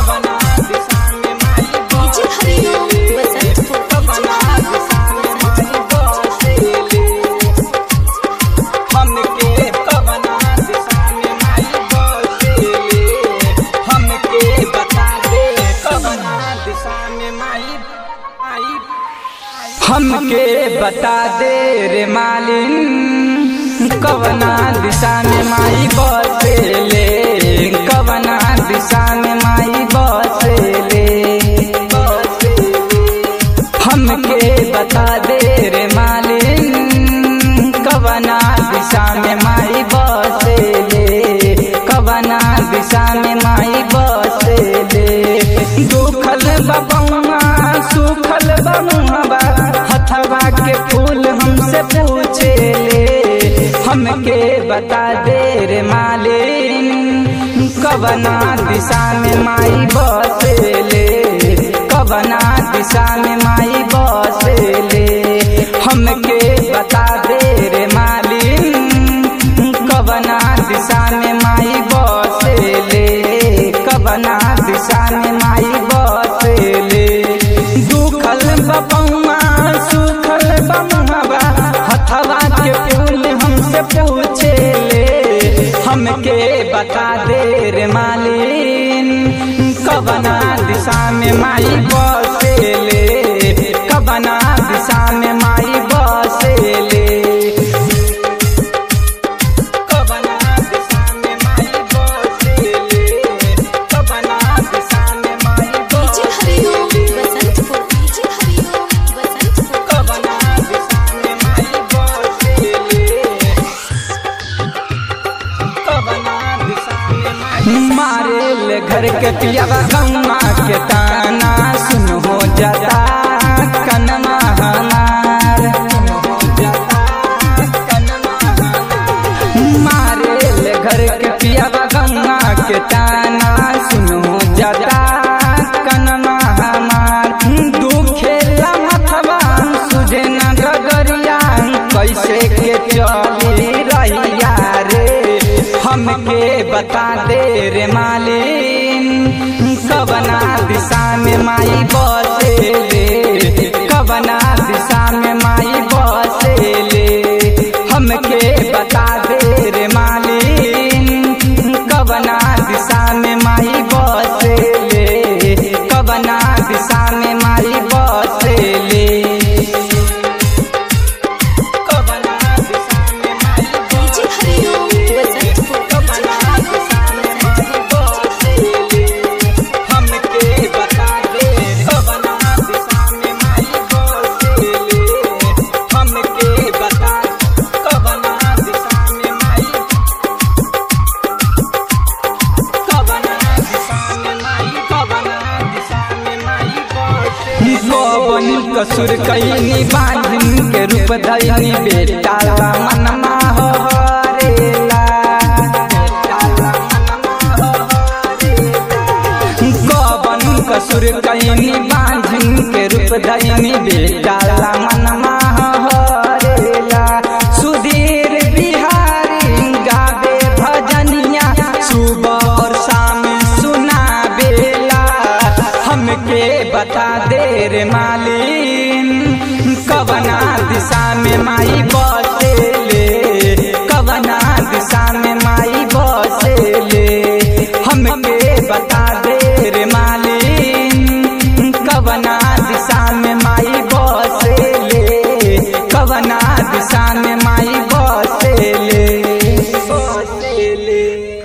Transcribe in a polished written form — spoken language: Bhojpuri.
कवना दिशा में माई बसेले, कवना दिशा में माई बसेले, हमके कवना दिशा में माई बसेले, हमके बता दे कवना दिशा में माई हमके बता दे रे मालिन कवना दिशा में माई बसेले, कवना दिशा में माई बसेले, हमके बता दे रे मालिन कवना दिशा में माई बसेले, कवना दिशा में माई बसेले, दुखल बबुआ सुखल बमुआ हथवा के फूल हमसे पूछेले, हमके बता दे रे मालिन कवना दिशा में माई बसेले, कवना दिशा में माई बसेले, हमके बता दे रे मालिन कवना दिशा में माई बसेले, कवना दिशा में माई बसेले, दुखल बबुआ सुखल बमुआ हथवा के फूल हमसे पूछेले, हमके बता दे रे मालिन कवना दिशा में माई बसेले, कवना दिशा में माई बसेले, कवना दिशा में माई बसेले, कवना दिशा में माई बसेले, कवना दिशा में माई बसेले, कवना दिशा में माई मारे ले घर के पियावा गौवा के ताना सुन हो जाता कनमा हमार, मारे ले घर के पियावा गौवा के ताना सुन हो जाता कनमा हमार, दुखेला मथवा सुझे न गगरिया कैसे के चली रहिया रे, हमके बता दे रे मालिन कवना दिशा में माई बसेले, कवना दिशा में माई बसेले, हमके बता दे रे मालिन कवना दिशा में माई बसेले, कवना दिशा में माई बसेले, कवना दिशा में माई हमके बता दे कवना दिशा में माई बसेले, हमके बता कवना दिशा में माई, कवना दिशा में माई, कवना दिशा में माई बसेले, कवन कसुर कईनी बांधन के रूप धईनी बेटा मनमा हो हरेला, कवन कसुर कईनी बांधन के रूप धईनी बेटा मनमा हो हरेला, सुधीर बिहारी गावे भजनिया सुबह और शाम सुनावेला, हमके बता दे रे मालिन कवना दिशा में माई बसेले, कवना दिशा में माई बसेले, हमके बता दे रे मालिन कवना दिशा में माई बसेले, कवना दिशा में माई बसेले, बसेले।